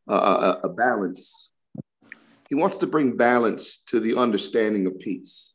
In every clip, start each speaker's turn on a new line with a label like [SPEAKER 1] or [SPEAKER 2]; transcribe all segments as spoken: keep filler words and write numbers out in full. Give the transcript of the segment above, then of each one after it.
[SPEAKER 1] a, a balance. He wants to bring balance to the understanding of peace.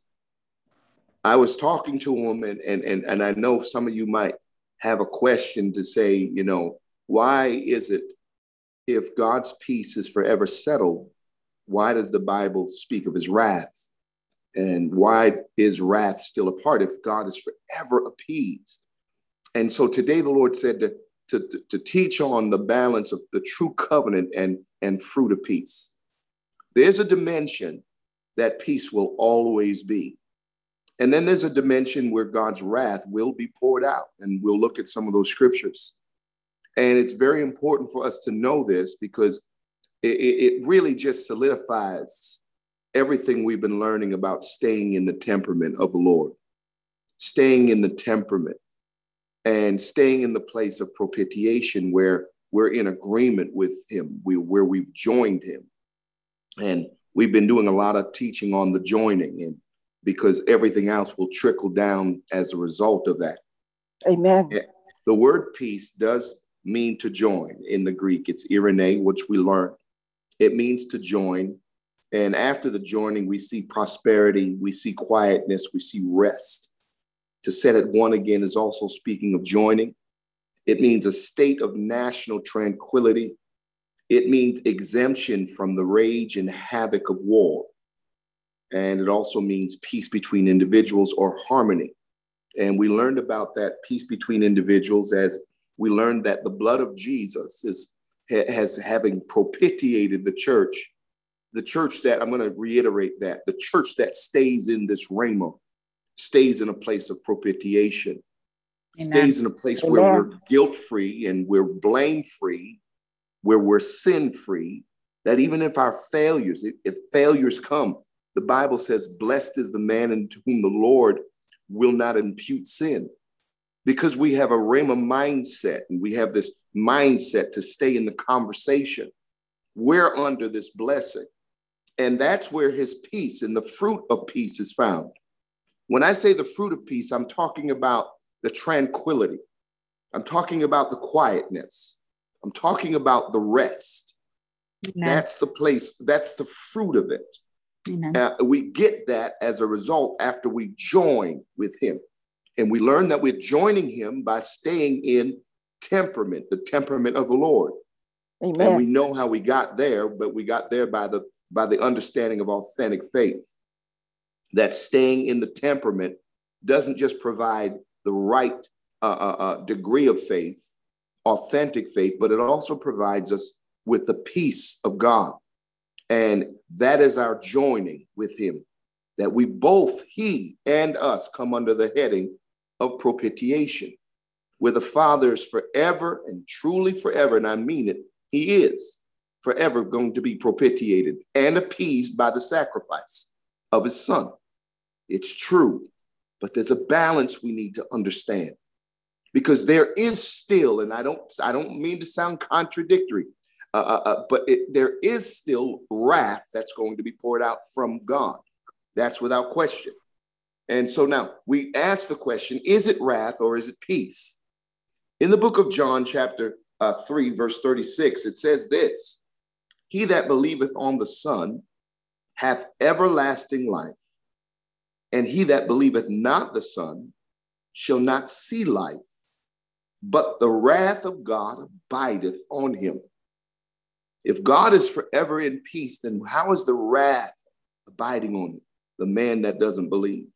[SPEAKER 1] I was talking to him, and, and, and, and I know some of you might have a question to say, you know, why is it if God's peace is forever settled, why does the Bible speak of his wrath? And why is wrath still a part if God is forever appeased? And so today the Lord said to, to, to, to teach on the balance of the true covenant and, and fruit of peace. There's a dimension that peace will always be. And then there's a dimension where God's wrath will be poured out. And we'll look at some of those scriptures. And it's very important for us to know this because it, it really just solidifies everything we've been learning about staying in the temperament of the Lord, staying in the temperament and staying in the place of propitiation where we're in agreement with him, we, where we've joined him. And we've been doing a lot of teaching on the joining, and because everything else will trickle down as a result of that.
[SPEAKER 2] Amen.
[SPEAKER 1] The word peace does mean to join. In the Greek, it's irene, which we learned. It means to join. And after the joining, we see prosperity, we see quietness, we see rest. To set at one again is also speaking of joining. It means a state of national tranquility. It means exemption from the rage and havoc of war. And it also means peace between individuals or harmony. And we learned about that peace between individuals as we learned that the blood of Jesus is has having propitiated the church, the church that, I'm going to reiterate that, the church that stays in this rhema, stays in a place of propitiation, Amen. Stays in a place Amen. Where we're guilt-free and we're blame-free, where we're sin-free, that even if our failures, if failures come, the Bible says, blessed is the man into whom the Lord will not impute sin. Because we have a rhema mindset and we have this mindset to stay in the conversation. We're under this blessing. And that's where his peace and the fruit of peace is found. When I say the fruit of peace, I'm talking about the tranquility. I'm talking about the quietness. I'm talking about the rest. Amen. That's the place, that's the fruit of it. Uh, we get that as a result after we join with him. And we learn that we're joining him by staying in temperament, the temperament of the Lord. Amen. And we know how we got there, but we got there by the by the understanding of authentic faith. That staying in the temperament doesn't just provide the right uh, uh, uh, degree of faith, authentic faith, but it also provides us with the peace of God. And that is our joining with him, that we both, he and us, come under the heading of propitiation, where the Father is forever and truly forever, and I mean it, he is forever going to be propitiated and appeased by the sacrifice of his Son. It's true, but there's a balance we need to understand, because there is still, and I don't, I don't mean to sound contradictory, uh, uh, but it, there is still wrath that's going to be poured out from God. That's without question. And so now we ask the question, is it wrath or is it peace? In the book of John, chapter uh, three, verse thirty-six, it says this: he that believeth on the Son hath everlasting life, and he that believeth not the Son shall not see life, but the wrath of God abideth on him. If God is forever in peace, then how is the wrath abiding on the man that doesn't believe?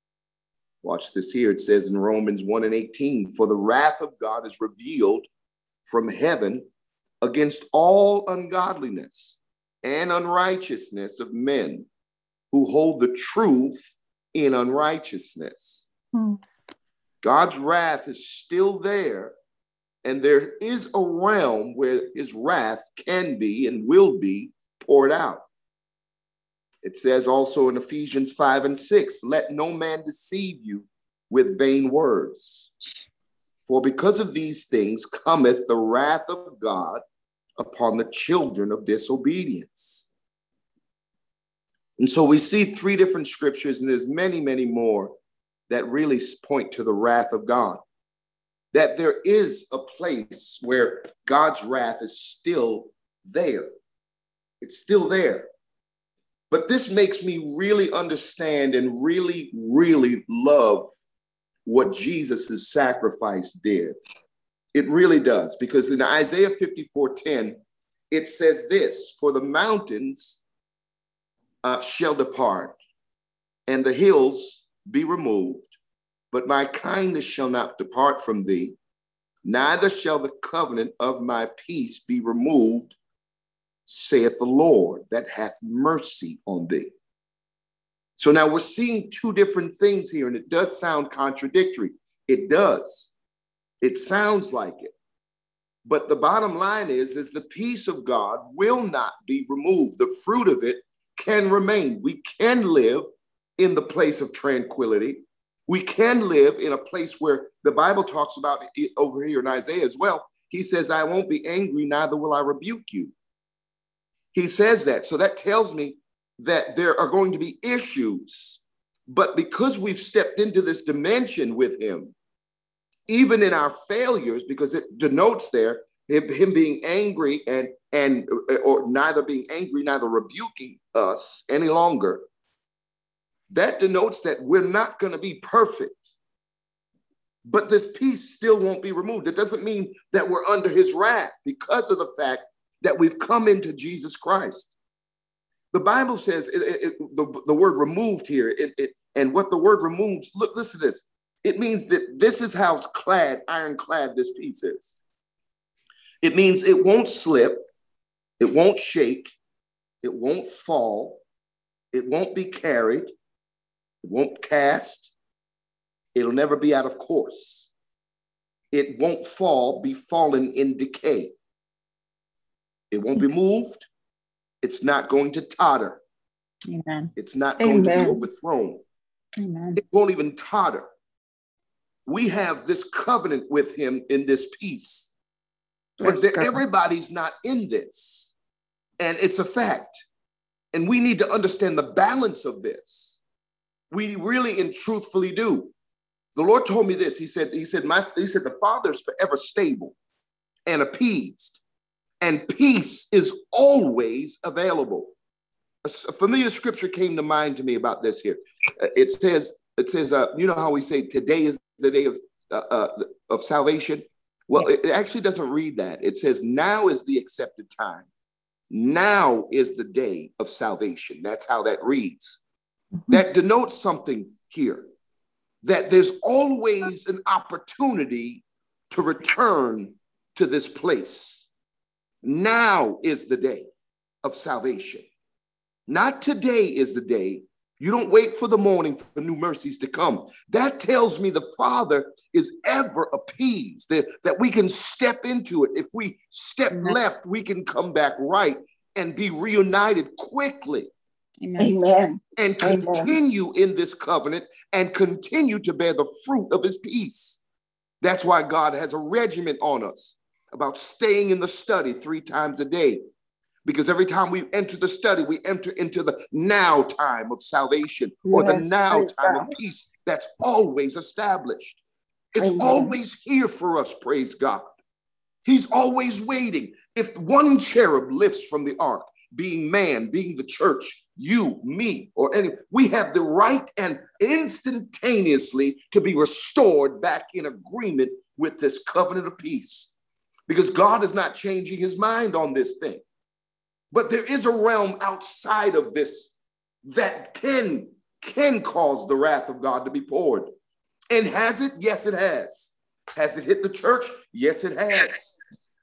[SPEAKER 1] Watch this here. It says in Romans one and eighteen, for the wrath of God is revealed from heaven against all ungodliness and unrighteousness of men who hold the truth in unrighteousness. Mm. God's wrath is still there, and there is a realm where his wrath can be and will be poured out. It says also in Ephesians five and six, let no man deceive you with vain words. For because of these things cometh the wrath of God upon the children of disobedience. And so we see three different scriptures, and there's many, many more that really point to the wrath of God. That there is a place where God's wrath is still there. It's still there. But this makes me really understand and really, really love what Jesus' sacrifice did. It really does, because in Isaiah fifty-four ten, it says this: for the mountains uh, shall depart, and the hills be removed, but my kindness shall not depart from thee, neither shall the covenant of my peace be removed, saith the Lord, that hath mercy on thee. So now we're seeing two different things here, and it does sound contradictory. It does. It sounds like it. But the bottom line is, is the peace of God will not be removed. The fruit of it can remain. We can live in the place of tranquility. We can live in a place where the Bible talks about it over here in Isaiah as well. He says, I won't be angry, neither will I rebuke you. He says that. So that tells me that there are going to be issues. But because we've stepped into this dimension with him, even in our failures, because it denotes there him, him being angry and, and or neither being angry, neither rebuking us any longer, that denotes that we're not going to be perfect. But this peace still won't be removed. It doesn't mean that we're under his wrath because of the fact that we've come into Jesus Christ. The Bible says it, it, it, the, the word removed here, it, it, and what the word removes, look, listen to this. It means that this is how clad, ironclad this piece is. It means it won't slip, it won't shake, it won't fall, it won't be carried, it won't cast, it'll never be out of course. It won't fall, be fallen in decay. It won't be moved. It's not going to totter.
[SPEAKER 2] Amen.
[SPEAKER 1] It's not going
[SPEAKER 3] Amen.
[SPEAKER 1] to be overthrown.
[SPEAKER 2] Amen.
[SPEAKER 1] It won't even totter. We have this covenant with him in this peace. But there, everybody's not in this. And it's a fact. And we need to understand the balance of this. We really and truthfully do. The Lord told me this. He said, he said, my, he said, the Father's forever stable and appeased, and peace is always available. A, a familiar scripture came to mind to me about this here. Uh, it says, it says, uh, you know how we say today is the day of, uh, uh, of salvation? Well, yes. it, it actually doesn't read that. It says now is the accepted time. Now is the day of salvation. That's how that reads. Mm-hmm. That denotes something here, that there's always an opportunity to return to this place. Now is the day of salvation. Not today is the day. You don't wait for the morning for new mercies to come. That tells me the Father is ever appeased, that, that we can step into it. If we step Amen. Left, we can come back right and be reunited quickly.
[SPEAKER 3] Amen.
[SPEAKER 1] And continue Amen. In this covenant and continue to bear the fruit of his peace. That's why God has a regiment on us about staying in the study three times a day. Because every time we enter the study, we enter into the now time of salvation, or yes, the now time God. Of peace that's always established. It's Amen. Always here for us, praise God. He's always waiting. If one cherub lifts from the ark, being man, being the church, you, me, or any, we have the right and instantaneously to be restored back in agreement with this covenant of peace. Because God is not changing his mind on this thing. But there is a realm outside of this that can, can cause the wrath of God to be poured. And has it? Yes, it has. Has it hit the church? Yes, it has.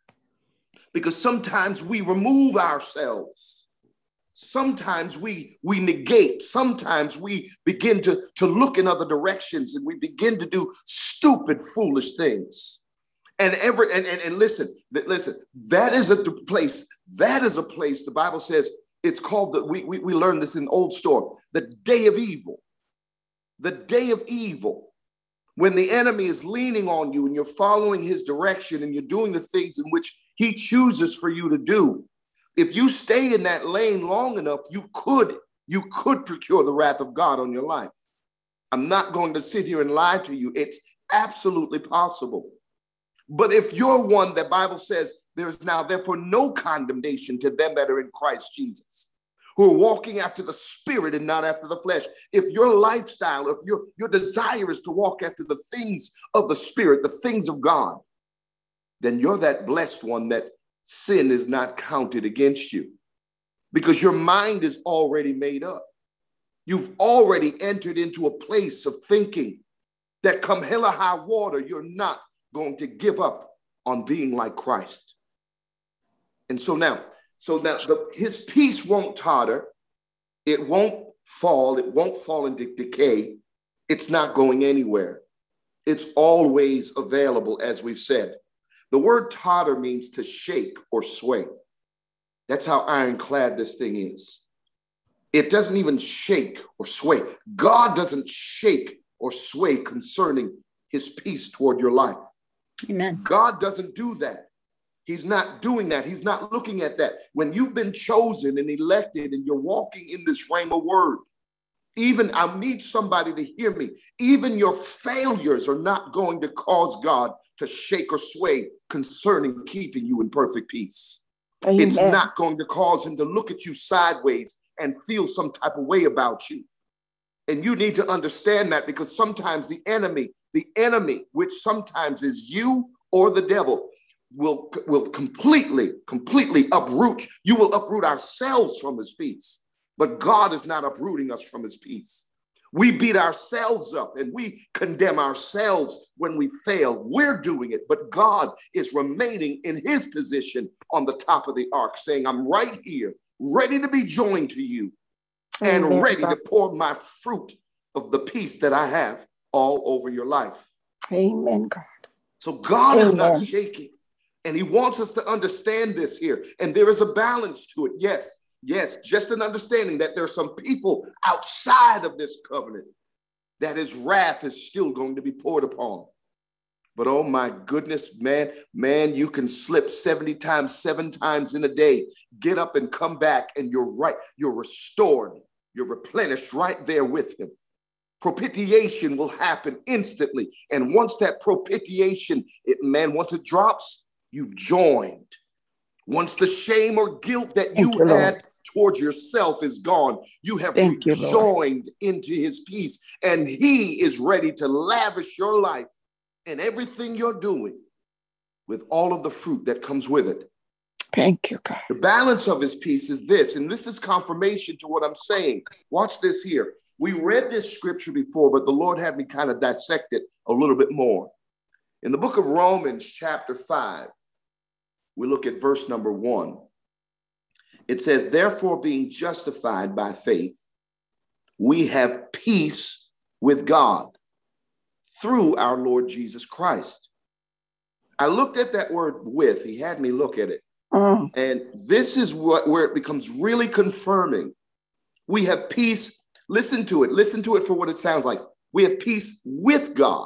[SPEAKER 1] Because sometimes we remove ourselves. Sometimes we, we negate. Sometimes we begin to, to look in other directions, and we begin to do stupid, foolish things. And every and, and, and listen, listen, that is a place, that is a place, the Bible says, it's called, the, we, we, we learned this in Old Store, the day of evil. The day of evil. When the enemy is leaning on you and you're following his direction and you're doing the things in which he chooses for you to do. If you stay in that lane long enough, you could, you could procure the wrath of God on your life. I'm not going to sit here and lie to you. It's absolutely possible. But if you're one, the Bible says There is now therefore no condemnation to them that are in Christ Jesus, who are walking after the Spirit and not after the flesh. If your lifestyle, if your, your desire is to walk after the things of the Spirit, the things of God, then you're that blessed one that sin is not counted against you, because your mind is already made up. You've already entered into a place of thinking that come hell or high water, you're not going to give up on being like Christ. And so now, so now the, his peace won't totter. It won't fall. It won't fall into decay. It's not going anywhere. It's always available, as we've said. The word totter means to shake or sway. That's how ironclad this thing is. It doesn't even shake or sway. God doesn't shake or sway concerning his peace toward your life.
[SPEAKER 2] Amen.
[SPEAKER 1] God doesn't do that. He's not doing that. He's not looking at that. When you've been chosen and elected and you're walking in this rhema word, even I need somebody to hear me. Even your failures are not going to cause God to shake or sway concerning keeping you in perfect peace. Amen. It's not going to cause him to look at you sideways and feel some type of way about you. And you need to understand that, because sometimes the enemy, the enemy, which sometimes is you or the devil, will, will completely, completely uproot. You will uproot ourselves from his peace. But God is not uprooting us from his peace. We beat ourselves up and we condemn ourselves when we fail. We're doing it, but God is remaining in his position on the top of the ark, saying, I'm right here, ready to be joined to you and Amen. Ready to pour my fruit of the peace that I have all over your life.
[SPEAKER 3] Amen, God.
[SPEAKER 1] So God Amen. Is not shaking, and he wants us to understand this here. And there is a balance to it. Yes. Yes, just an understanding that there are some people outside of this covenant that his wrath is still going to be poured upon. But oh my goodness, man, man, you can slip seventy times, seven times in a day, get up and come back, and you're right. You're restored. You're replenished right there with him. Propitiation will happen instantly. And once that propitiation, it, man, once it drops, you've joined. Once the shame or guilt that you, you had Lord. Towards yourself is gone, you have Thank joined you, into his peace, and he is ready to lavish your life and everything you're doing with all of the fruit that comes with it.
[SPEAKER 3] Thank you, God.
[SPEAKER 1] The balance of his peace is this, and this is confirmation to what I'm saying. Watch this here. We read this scripture before, but the Lord had me kind of dissect it a little bit more. In the book of Romans, chapter five, we look at verse number one. It says, therefore, being justified by faith, we have peace with God through our Lord Jesus Christ. I looked at that word with, he had me look at it. Uh. And this is what where it becomes really confirming. We have peace. Listen to it. Listen to it for what it sounds like. We have peace with God.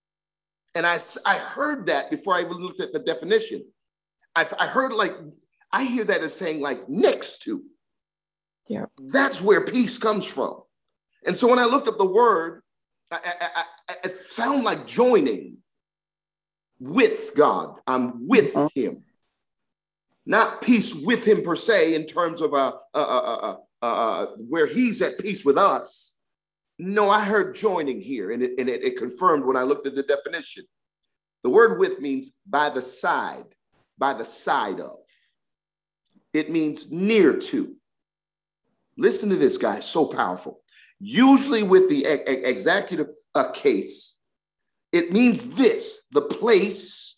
[SPEAKER 1] And I, I heard that before I even looked at the definition. I, I heard like, I hear that as saying like next to.
[SPEAKER 3] Yeah.
[SPEAKER 1] That's where peace comes from. And so when I looked up the word, I, I, I, it sounded like joining with God. I'm with uh-huh. him. Not peace with him per se in terms of uh, uh, uh, uh, uh, where he's at peace with us. No, I heard joining here, and, it, and it, it confirmed when I looked at the definition. The word with means by the side, by the side of. It means near to. Listen to this, guys, so powerful. Usually with the e- e- executive uh, case, it means this, the place,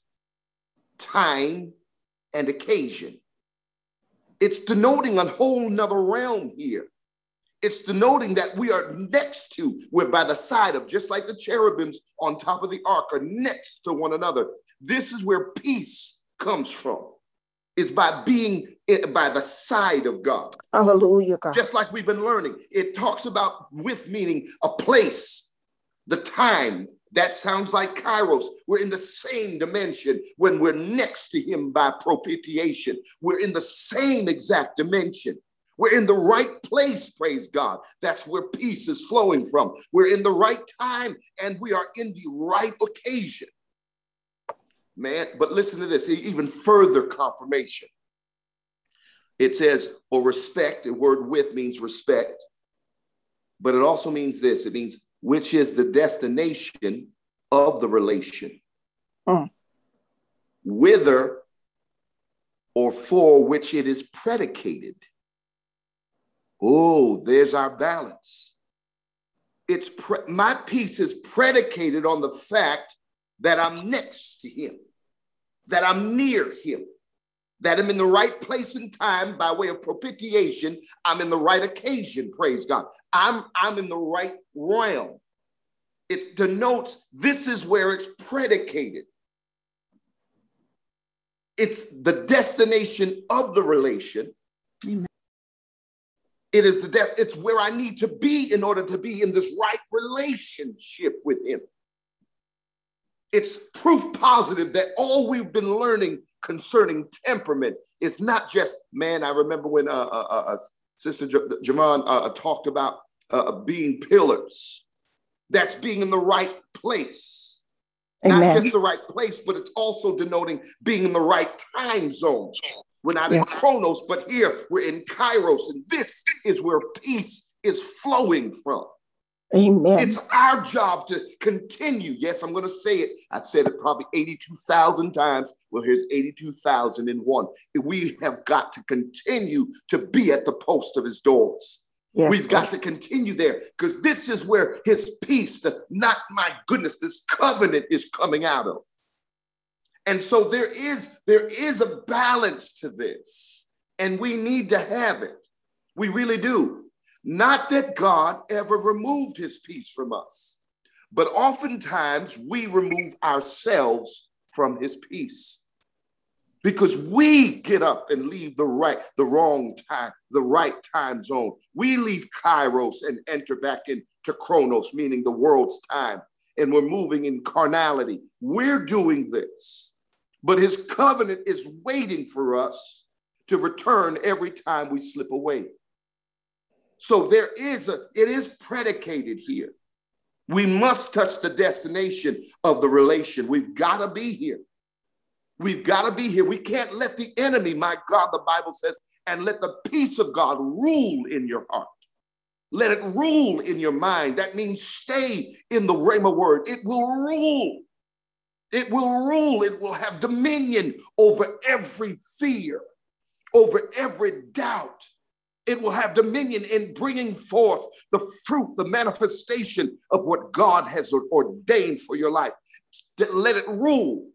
[SPEAKER 1] time, and occasion. It's denoting a whole nother realm here. It's denoting that we are next to, we're by the side of, just like the cherubims on top of the ark are next to one another. This is where peace comes from. Is by being by the side of God.
[SPEAKER 3] Hallelujah, God.
[SPEAKER 1] Just like we've been learning. It talks about with meaning a place, the time. That sounds like Kairos. We're in the same dimension when we're next to him by propitiation. We're in the same exact dimension. We're in the right place, praise God. That's where peace is flowing from. We're in the right time and we are in the right occasion. Man, but listen to this, even further confirmation. It says, or respect, the word with means respect, but it also means this. It means which is the destination of the relation.
[SPEAKER 3] Mm.
[SPEAKER 1] Whither or for which it is predicated. Oh, there's our balance. It's pre- my peace is predicated on the fact that I'm next to him, that I'm near him, that I'm in the right place and time by way of propitiation. I'm in the right occasion, praise God. I'm, I'm in the right realm. It denotes this is where it's predicated. It's the destination of the relation.
[SPEAKER 2] Amen.
[SPEAKER 1] It is the de- it's where I need to be in order to be in this right relationship with him. It's proof positive that all we've been learning concerning temperament is not just, man, I remember when uh, uh, uh, Sister J- Javon uh, talked about uh, being pillars. That's being in the right place.
[SPEAKER 3] Amen.
[SPEAKER 1] Not just the right place, but it's also denoting being in the right time zone. We're not
[SPEAKER 3] Yes.
[SPEAKER 1] in Chronos, but here we're in Kairos, and this is where peace is flowing from.
[SPEAKER 3] Amen.
[SPEAKER 1] It's our job to continue. Yes, I'm going to say it. I said it probably eighty-two thousand times. Well, here's eighty-two thousand and one. We have got to continue to be at the post of his doors.
[SPEAKER 3] Yes,
[SPEAKER 1] We've got
[SPEAKER 3] sir.
[SPEAKER 1] to continue there because this is where his peace, the, not my goodness, this covenant is coming out of. And so there is, there is a balance to this, and we need to have it. We really do. Not that God ever removed his peace from us, but oftentimes we remove ourselves from his peace because we get up and leave the right, the wrong time, the right time zone. We leave Kairos and enter back into Chronos, meaning the world's time, and we're moving in carnality. We're doing this, but his covenant is waiting for us to return every time we slip away. So there is a, it is predicated here. We must touch the destination of the relation. We've got to be here. We've got to be here. We can't let the enemy, my God, the Bible says, and let the peace of God rule in your heart. Let it rule in your mind. That means stay in the Rhema word. It will rule. It will rule. It will have dominion over every fear, over every doubt. It will have dominion in bringing forth the fruit, the manifestation of what God has ordained for your life. Let it rule.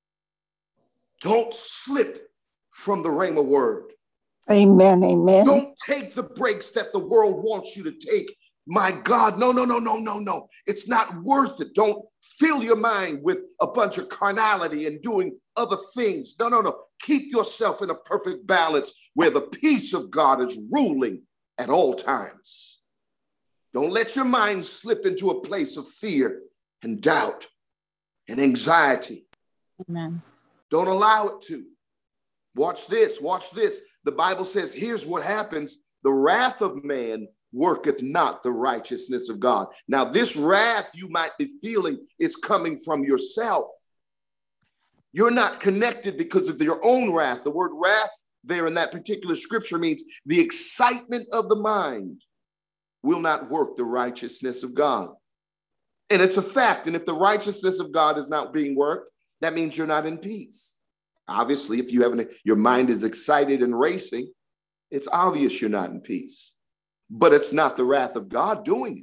[SPEAKER 1] Don't slip from the Rhema word.
[SPEAKER 3] Amen. Amen.
[SPEAKER 1] Don't take the breaks that the world wants you to take. My God, no, no, no, no, no, no. It's not worth it. Don't fill your mind with a bunch of carnality and doing other things. No, no, no. Keep yourself in a perfect balance where the peace of God is ruling at all times. Don't let your mind slip into a place of fear and doubt and anxiety.
[SPEAKER 2] Amen.
[SPEAKER 1] Don't allow it to. Watch this, watch this. The Bible says, here's what happens. The wrath of man worketh not the righteousness of God. Now, this wrath you might be feeling is coming from yourself. You're not connected because of your own wrath. The word wrath there in that particular scripture means the excitement of the mind will not work the righteousness of God. And it's a fact. And if the righteousness of God is not being worked, that means you're not in peace. Obviously, if you haven't, your mind is excited and racing, it's obvious you're not in peace. But it's not the wrath of God doing it.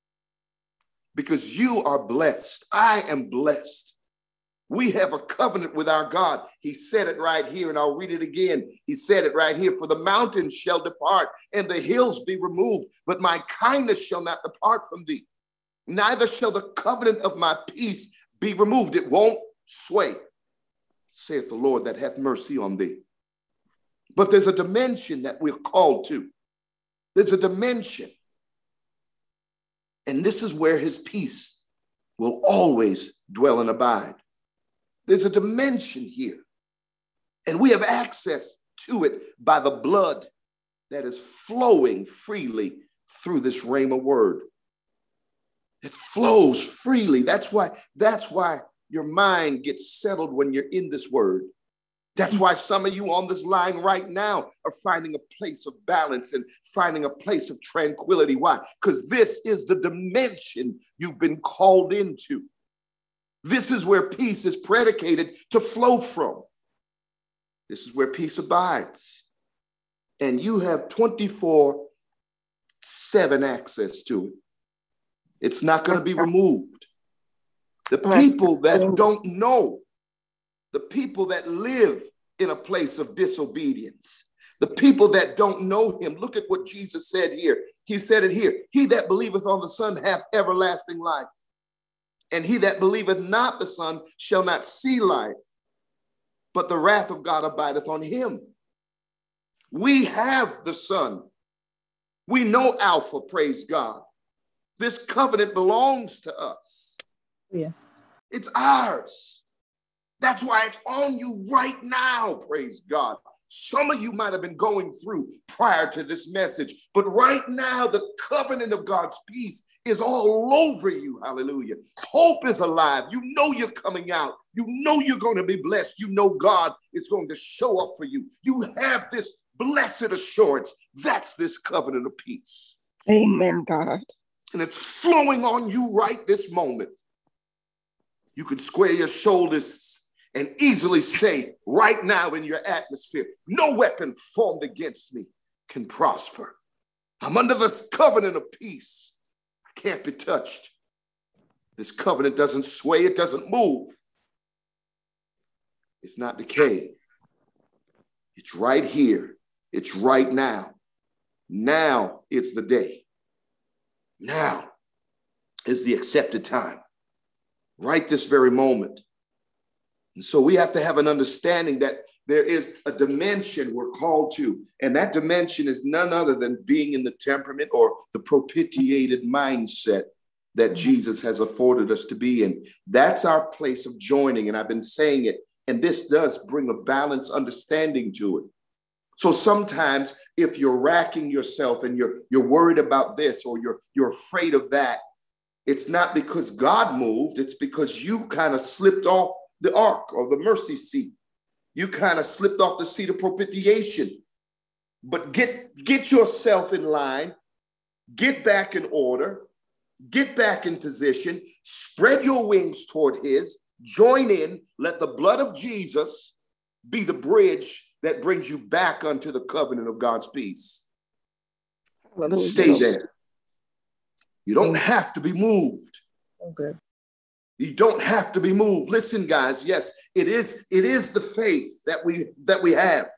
[SPEAKER 1] Because you are blessed. I am blessed. We have a covenant with our God. He said it right here, and I'll read it again. He said it right here. For the mountains shall depart, and the hills be removed, but my kindness shall not depart from thee. Neither shall the covenant of my peace be removed. It won't sway, saith the Lord that hath mercy on thee. But there's a dimension that we're called to. There's a dimension. And this is where his peace will always dwell and abide. There's a dimension here. And we have access to it by the blood that is flowing freely through this Rhema word. It flows freely. That's why, that's why your mind gets settled when you're in this word. That's why some of you on this line right now are finding a place of balance and finding a place of tranquility. Why? Because this is the dimension you've been called into. This is where peace is predicated to flow from. This is where peace abides. And you have twenty-four seven access to it. It's not going to be removed. The people that don't know, the people that live in a place of disobedience, the people that don't know him. Look at what Jesus said here. He said it here. He that believeth on the Son hath everlasting life. And he that believeth not the Son shall not see life, but the wrath of God abideth on him. We have the Son. We know Alpha, praise God. This covenant belongs to us.
[SPEAKER 2] Yeah.
[SPEAKER 1] It's ours. That's why it's on you right now, praise God. Some of you might have been going through prior to this message, but right now the covenant of God's peace is all over you. Hallelujah. Hope is alive. You know you're coming out. You know you're going to be blessed. You know God is going to show up for you. You have this blessed assurance. That's this covenant of peace.
[SPEAKER 3] Amen, God.
[SPEAKER 1] And it's flowing on you right this moment. You can square your shoulders and easily say right now in your atmosphere, no weapon formed against me can prosper. I'm under this covenant of peace. I can't be touched. This covenant doesn't sway. It doesn't move. It's not decaying. It's right here. It's right now. Now is the day. Now is the accepted time. Right this very moment. And so we have to have an understanding that there is a dimension we're called to, and that dimension is none other than being in the temperament or the propitiated mindset that Jesus has afforded us to be in. That's our place of joining, and I've been saying it, and this does bring a balanced understanding to it. So sometimes if you're racking yourself and you're, you're worried about this or you're, you're afraid of that, it's not because God moved, it's because you kind of slipped off the ark or the mercy seat. You kind of slipped off the seat of propitiation. But get, get yourself in line, get back in order, get back in position, spread your wings toward his, join in, let the blood of Jesus be the bridge that brings you back unto the covenant of God's peace.
[SPEAKER 3] Hallelujah.
[SPEAKER 1] Stay there. You don't have to be moved.
[SPEAKER 2] Okay.
[SPEAKER 1] You don't have to be moved. Listen, guys, yes, it is, it is the faith that we that we have.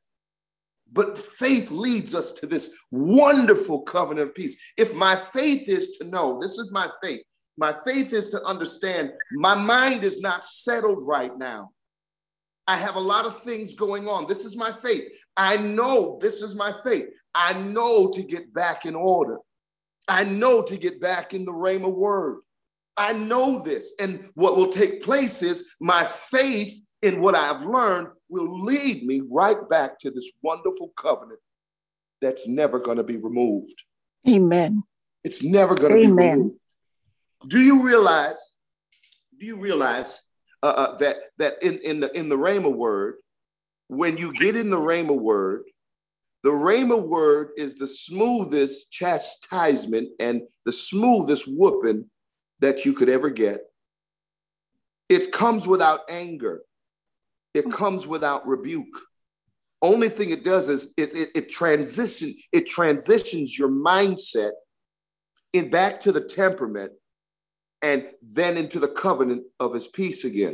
[SPEAKER 1] But faith leads us to this wonderful covenant of peace. If my faith is to know, this is my faith. My faith is to understand my mind is not settled right now. I have a lot of things going on. This is my faith. I know this is my faith. I know to get back in order. I know to get back in the Rhema word. I know this. And what will take place is my faith in what I've learned will lead me right back to this wonderful covenant that's never going to be removed.
[SPEAKER 3] Amen.
[SPEAKER 1] It's never going to be removed. Do you realize, do you realize uh, uh, that, that in, in the, in the Rhema word, when you get in the Rhema word, the Rhema word is the smoothest chastisement and the smoothest whooping that you could ever get. It comes without anger. It comes without rebuke. Only thing it does is it, it, it, transition, it transitions your mindset in back to the temperament and then into the covenant of his peace again.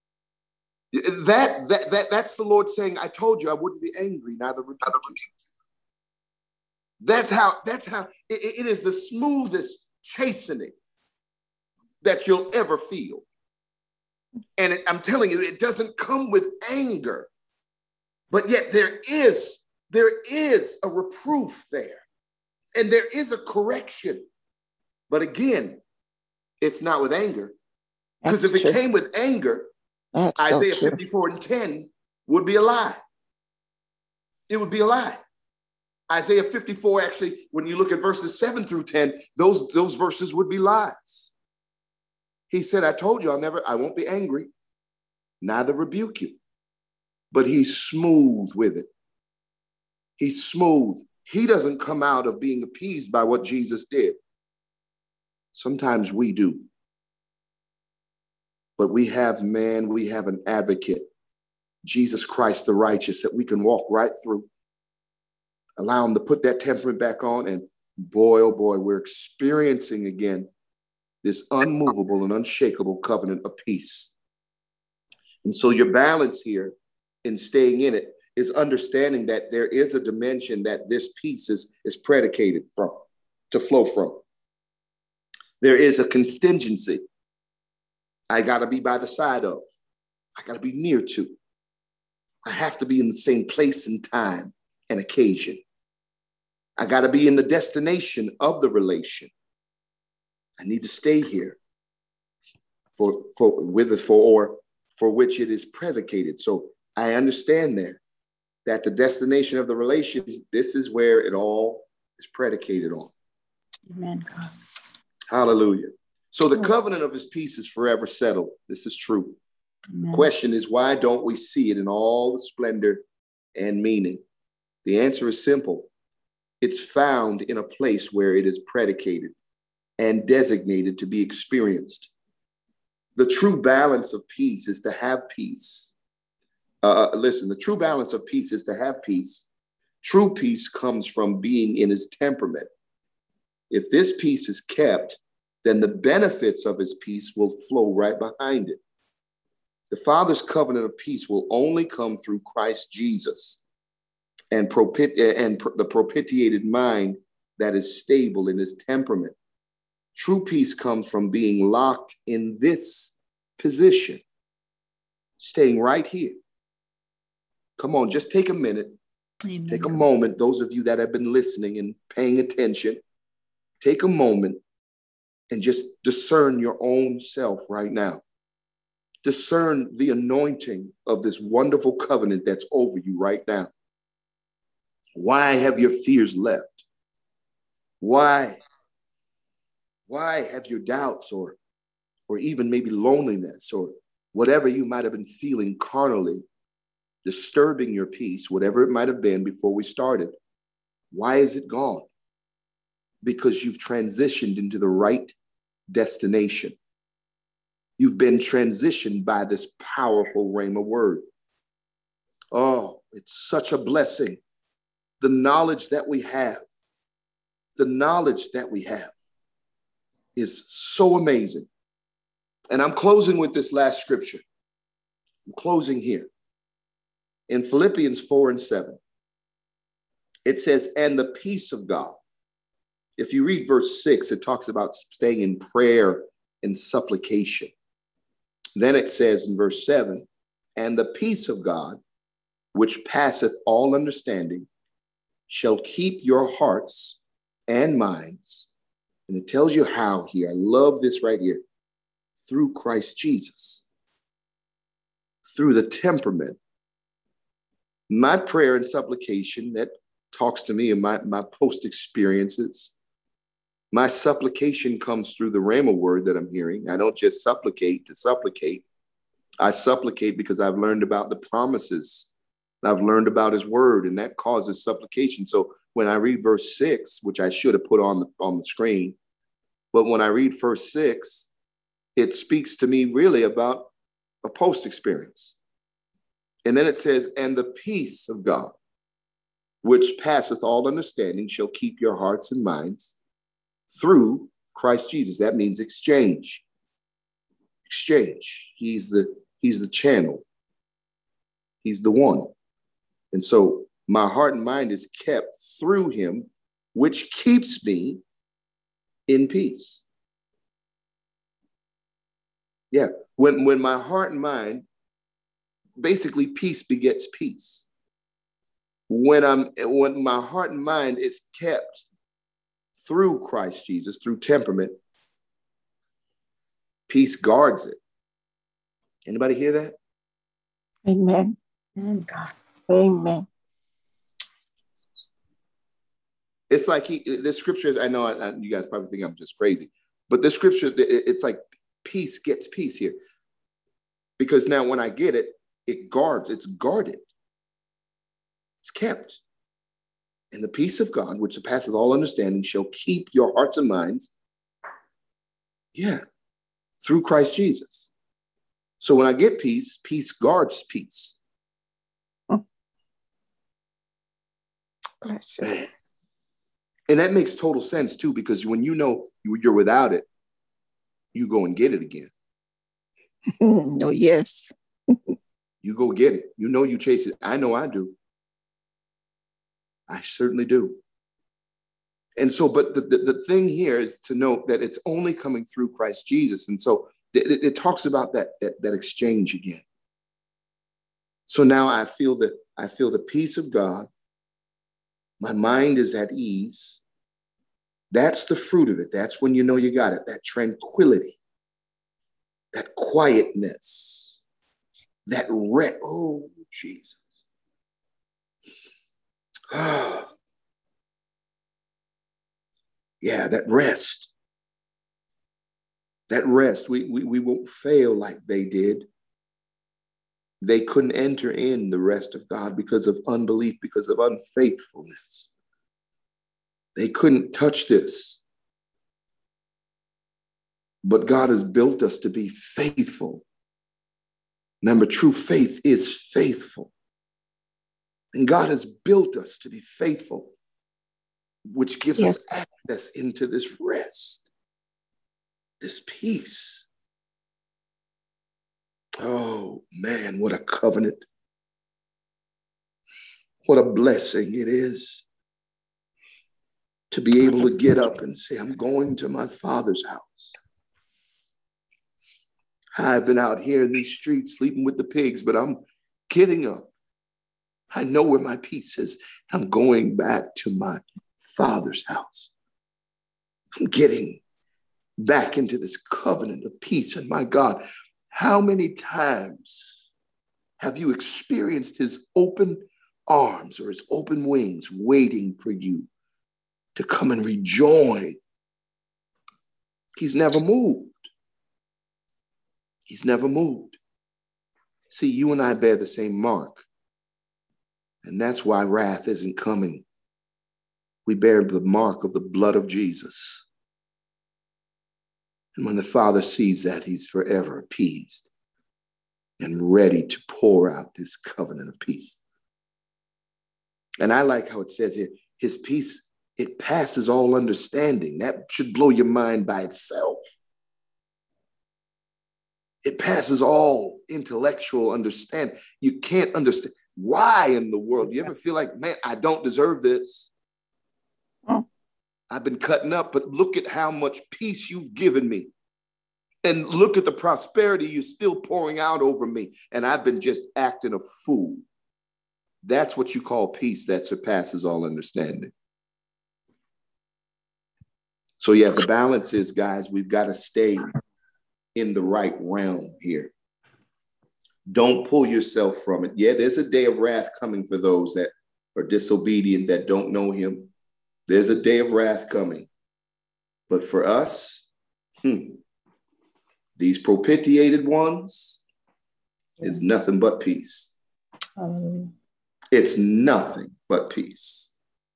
[SPEAKER 1] That, that, that, that's the Lord saying, I told you I wouldn't be angry, neither rebuke you. That's how, that's how it, it is the smoothest chastening that you'll ever feel. And it, I'm telling you, it doesn't come with anger, but yet there is, there is a reproof there and there is a correction. But again, it's not with anger, because if it true. came with anger, That's Isaiah so fifty-four and ten would be a lie. It would be a lie. Isaiah fifty-four, actually, when you look at verses seven through ten, those, those verses would be lies. He said, I told you I'll never, I won't be angry. neither rebuke you. But he's smooth with it. He's smooth. He doesn't come out of being appeased by what Jesus did. Sometimes we do. But we have, man, we have an advocate, Jesus Christ the righteous, that we can walk right through. Allow him to put that temperament back on, and boy, oh boy, we're experiencing again this unmovable and unshakable covenant of peace. And so your balance here in staying in it is understanding that there is a dimension that this peace is, is predicated from, to flow from. There is a contingency. I got to be by the side of. I got to be near to. I have to be in the same place and time and occasion. I got to be in the destination of the relation. I need to stay here for, for, with it for, or for which it is predicated. So I understand there that the destination of the relation, this is where it all is predicated on.
[SPEAKER 2] Amen, God.
[SPEAKER 1] Hallelujah. So the covenant of his peace is forever settled. This is true.
[SPEAKER 2] Amen.
[SPEAKER 1] The question is, why don't we see it in all the splendor and meaning? The answer is simple. It's found in a place where it is predicated and designated to be experienced. The true balance of peace is to have peace. Uh, listen, the true balance of peace is to have peace. True peace comes from being in his temperament. If this peace is kept, then the benefits of his peace will flow right behind it. The Father's covenant of peace will only come through Christ Jesus and, propit- and pr- the propitiated mind that is stable in his temperament. True peace comes from being locked in this position, staying right here. Come on, just take a minute,
[SPEAKER 2] Amen.
[SPEAKER 1] Take a moment. Those of you that have been listening and paying attention, take a moment and just discern your own self right now. Discern the anointing of this wonderful covenant that's over you right now. Why have your fears left? Why? Why have your doubts or, or even maybe loneliness or whatever you might have been feeling carnally disturbing your peace, whatever it might have been before we started? Why is it gone? Because you've transitioned into the right destination. You've been transitioned by this powerful rhema word. Oh, it's such a blessing. The knowledge that we have, the knowledge that we have is so amazing. And I'm closing with this last scripture. I'm closing here. In Philippians four and seven, it says, and the peace of God. If you read verse six, it talks about staying in prayer and supplication. Then it says in verse seven, and the peace of God, which passeth all understanding, shall keep your hearts and minds. And it tells you how here. I love this right here. Through Christ Jesus. Through the temperament. My prayer and supplication that talks to me in my, my post experiences. My supplication comes through the Rhema word that I'm hearing. I don't just supplicate to supplicate. I supplicate because I've learned about the promises. I've learned about his word, and that causes supplication. So when I read verse six, which I should have put on the, on the screen, but when I read verse six, it speaks to me really about a post experience. And then it says, and the peace of God, which passeth all understanding, shall keep your hearts and minds through Christ Jesus. That means exchange. Exchange. He's the, he's the channel. He's the one. And so my heart and mind is kept through him, which keeps me in peace. Yeah. When, when my heart and mind, basically peace begets peace. When I'm, when my heart and mind is kept through Christ Jesus, through temperament, peace guards it. Anybody hear that?
[SPEAKER 3] Amen.
[SPEAKER 2] Amen, God.
[SPEAKER 3] Amen.
[SPEAKER 1] It's like he, the scriptures, I know I, I, you guys probably think I'm just crazy, but the scripture, it, it's like peace gets peace here. Because now when I get it, it guards, it's guarded. It's kept. And the peace of God, which surpasses all understanding, shall keep your hearts and minds, yeah, through Christ Jesus. So when I get peace, peace guards peace.
[SPEAKER 3] Bless you.
[SPEAKER 1] Man. And that makes total sense too, because when you know you're without it, you go and get it again.
[SPEAKER 3] Oh, yes.
[SPEAKER 1] You go get it. You know you chase it. I know I do. I certainly do. And so, but the, the, the thing here is to note that it's only coming through Christ Jesus. And so it, it talks about that, that, that exchange again. So now I feel that I feel the peace of God. My mind is at ease. That's the fruit of it. That's when you know you got it. That tranquility, that quietness, that rest. Oh, Jesus. Ah. Yeah, that rest. That rest. We, we, we won't fail like they did. They couldn't enter in the rest of God because of unbelief, because of unfaithfulness. They couldn't touch this. But God has built us to be faithful. Remember, true faith is faithful. And God has built us to be faithful, which gives
[SPEAKER 3] Yes.
[SPEAKER 1] us access into this rest, this peace. Oh, man, what a covenant. What a blessing it is to be able to get up and say, I'm going to my Father's house. I've been out here in these streets sleeping with the pigs, but I'm getting up. I know where my peace is. I'm going back to my Father's house. I'm getting back into this covenant of peace. And my God, how many times have you experienced his open arms or his open wings waiting for you to come and rejoin? He's never moved. He's never moved. See, you and I bear the same mark. And that's why wrath isn't coming. We bear the mark of the blood of Jesus. And when the Father sees that, he's forever appeased and ready to pour out his covenant of peace. And I like how it says here, his peace, it passes all understanding. That should blow your mind by itself. It passes all intellectual understanding. You can't understand. Why in the world? You ever feel like, man, I don't deserve this?
[SPEAKER 3] Oh.
[SPEAKER 1] I've been cutting up, but look at how much peace you've given me. And look at the prosperity you're still pouring out over me. And I've been just acting a fool. That's what you call peace that surpasses all understanding. So yeah, the balance is, guys, we've got to stay in the right realm here. Don't pull yourself from it. Yeah, there's a day of wrath coming for those that are disobedient, that don't know him. There's a day of wrath coming. But for us, hmm, these propitiated ones is nothing but peace.
[SPEAKER 2] Hallelujah.
[SPEAKER 1] It's nothing but peace.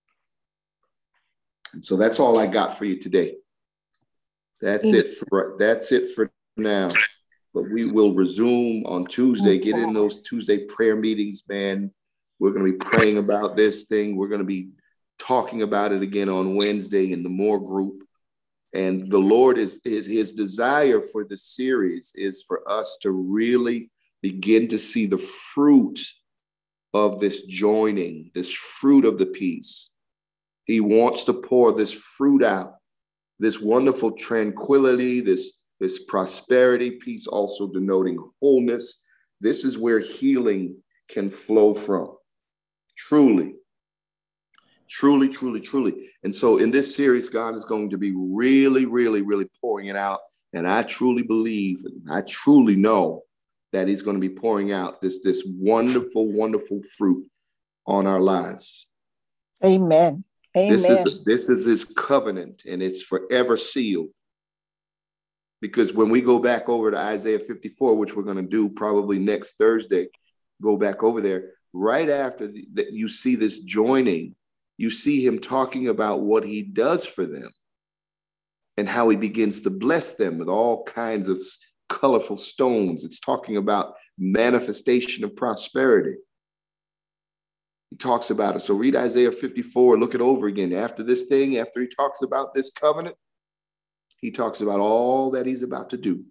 [SPEAKER 1] And so that's all I got for you today. That's it for that's it for now. But we will resume on Tuesday. Get in those Tuesday prayer meetings, man. We're going to be praying about this thing. We're going to be talking about it again on Wednesday in the More group. And the Lord is, is his desire for this series is for us to really begin to see the fruit of this joining, this fruit of the peace. He wants to pour this fruit out, this wonderful tranquility, this This prosperity, peace also denoting wholeness. This is where healing can flow from. Truly, truly, truly, truly. And so in this series, God is going to be really, really, really pouring it out. And I truly believe, and I truly know that he's going to be pouring out this, this wonderful, wonderful fruit on our lives.
[SPEAKER 3] Amen. Amen.
[SPEAKER 1] This is, this is his covenant, and it's forever sealed. Because when we go back over to Isaiah fifty-four, which we're going to do probably next Thursday, go back over there, right after the, that you see this joining, you see him talking about what he does for them and how he begins to bless them with all kinds of colorful stones. It's talking about manifestation of prosperity. He talks about it. So read Isaiah fifty-four, look it over again. After this thing, after he talks about this covenant, he talks about all that he's about to do.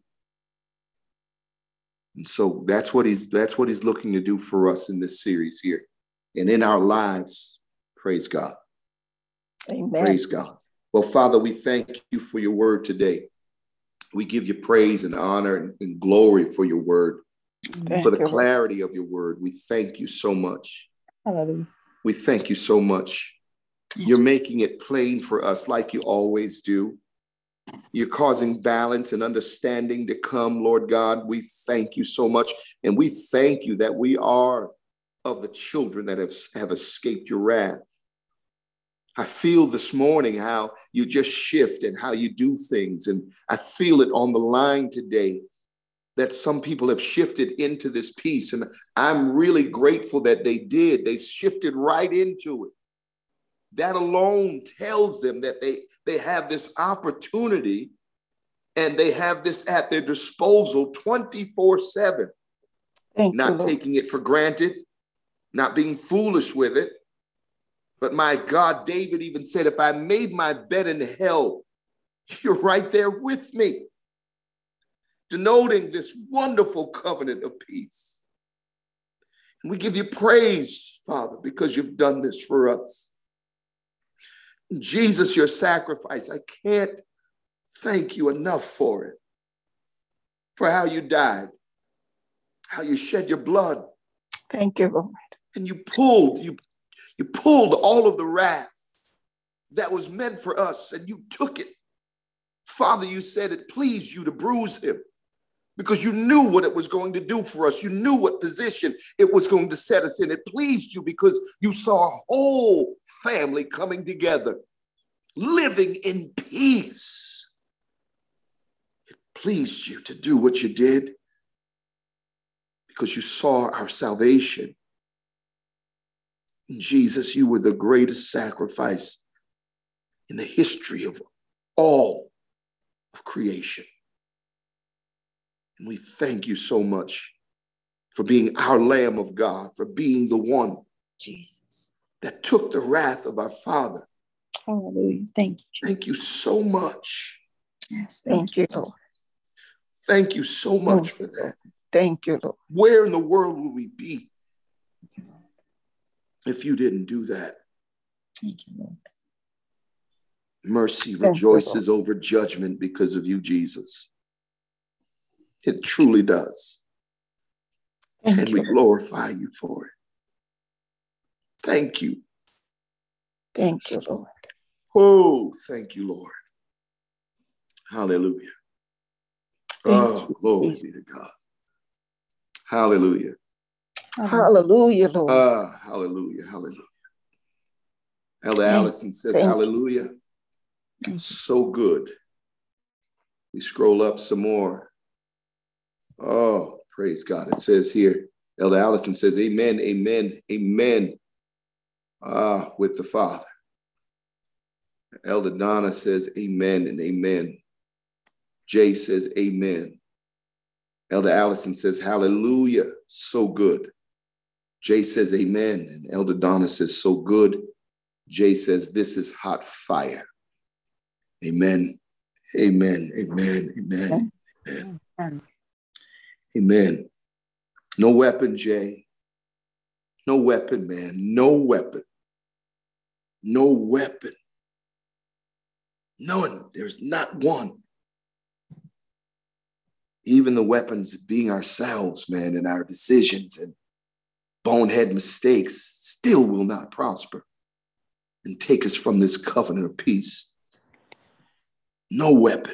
[SPEAKER 1] And so that's what he's that's what he's looking to do for us in this series here. And in our lives, praise God.
[SPEAKER 3] Amen.
[SPEAKER 1] Praise God. Well, Father, we thank you for your word today. We give you praise and honor and, and glory for your word,
[SPEAKER 3] Thank
[SPEAKER 1] for the
[SPEAKER 3] you,
[SPEAKER 1] clarity of your word. We thank you so much.
[SPEAKER 2] Hallelujah.
[SPEAKER 1] We thank you so much.
[SPEAKER 2] Yes.
[SPEAKER 1] You're making it plain for us like you always do. You're causing balance and understanding to come, Lord God. We thank you so much. And we thank you that we are of the children that have, have escaped your wrath. I feel this morning how you just shift and how you do things. And I feel it on the line today that some people have shifted into this peace. And I'm really grateful that they did. They shifted right into it. That alone tells them that they, they have this opportunity and they have this at their disposal twenty-four seven,
[SPEAKER 3] Thank
[SPEAKER 1] not
[SPEAKER 3] you, Lord.
[SPEAKER 1] taking it for granted, not being foolish with it. But my God, David even said, if I made my bed in hell, you're right there with me, denoting this wonderful covenant of peace. And we give you praise, Father, because you've done this for us. Jesus, your sacrifice, I can't thank you enough for it, for how you died, how you shed your blood.
[SPEAKER 3] Thank you, Lord.
[SPEAKER 1] And you pulled, you, you pulled all of the wrath that was meant for us, and you took it. Father, you said it pleased you to bruise him because you knew what it was going to do for us. You knew what position it was going to set us in. It pleased you because you saw a whole family coming together, living in peace. It pleased you to do what you did because you saw our salvation. And Jesus, you were the greatest sacrifice in the history of all of creation. And we thank you so much for being our Lamb of God, for being the one
[SPEAKER 2] Jesus.
[SPEAKER 1] that took the wrath of our Father.
[SPEAKER 2] Hallelujah. Thank you.
[SPEAKER 1] Thank you so much.
[SPEAKER 2] Yes.
[SPEAKER 3] Thank you, Lord.
[SPEAKER 1] Thank you so much for that.
[SPEAKER 3] Thank you, Lord.
[SPEAKER 1] Where in the world would we be if you didn't do that?
[SPEAKER 2] Thank you, Lord.
[SPEAKER 1] Mercy
[SPEAKER 3] Thank you,
[SPEAKER 1] rejoices over judgment because of you, Jesus. It truly does.
[SPEAKER 3] Thank
[SPEAKER 1] And
[SPEAKER 3] you.
[SPEAKER 1] we glorify you for it. Thank you.
[SPEAKER 3] Thank you, Lord.
[SPEAKER 1] Oh, thank you, Lord. Hallelujah.
[SPEAKER 3] Thank
[SPEAKER 1] Oh,
[SPEAKER 3] you,
[SPEAKER 1] glory
[SPEAKER 3] Jesus.
[SPEAKER 1] be to God. Hallelujah.
[SPEAKER 3] Hallelujah, Lord.
[SPEAKER 1] Ah, hallelujah, hallelujah. Elder
[SPEAKER 3] Thank-
[SPEAKER 1] Allison says,
[SPEAKER 3] thank you.
[SPEAKER 1] hallelujah.
[SPEAKER 2] Thank you.
[SPEAKER 1] So good. We scroll up some more. Oh, praise God. It says here, Elder Allison says, amen, amen, amen. Ah, with the Father. Elder Donna says, amen and amen. Jay says, amen. Elder Allison says, hallelujah. So good. Jay says, amen. And Elder Donna says, so good. Jay says, this is hot fire. Amen. Amen. Amen. Amen. Amen.
[SPEAKER 2] Amen.
[SPEAKER 1] Amen. No weapon, Jay. No weapon, man. No weapon. No weapon. None. There's not one. Even the weapons being ourselves, man, and our decisions and bonehead mistakes still will not prosper and take us from this covenant of peace. No weapon.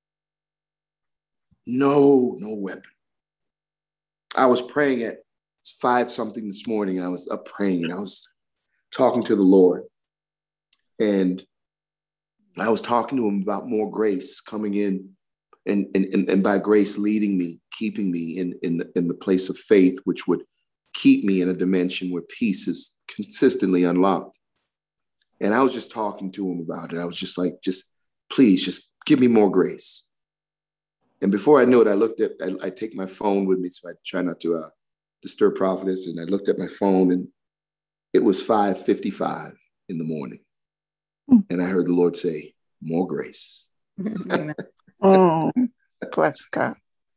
[SPEAKER 1] No, no weapon. I was praying at five something this morning. I was up praying and I was talking to the Lord. And I was talking to him about more grace coming in and, and, and, and by grace leading me, keeping me in, in, the, in the place of faith, which would keep me in a dimension where peace is consistently unlocked. And I was just talking to him about it. I was just like, just please, just give me more grace. And before I knew it, I looked at, I, I take my phone with me, so I try not to uh, disturb Prophetess. And I looked at my phone, and it was five fifty-five in the morning. Mm. And I heard the Lord say, more grace.
[SPEAKER 3] mm, bless God.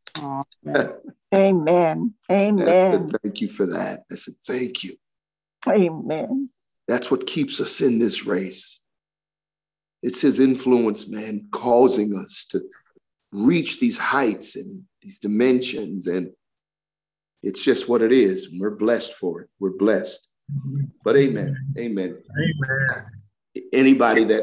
[SPEAKER 3] Amen. Amen.
[SPEAKER 1] Said, thank you for that. I said, thank you.
[SPEAKER 3] Amen.
[SPEAKER 1] That's what keeps us in this race. It's his influence, man, causing us to reach these heights and these dimensions. And it's just what it is. We're blessed for it. We're blessed. But amen. Amen.
[SPEAKER 4] Amen.
[SPEAKER 1] Anybody that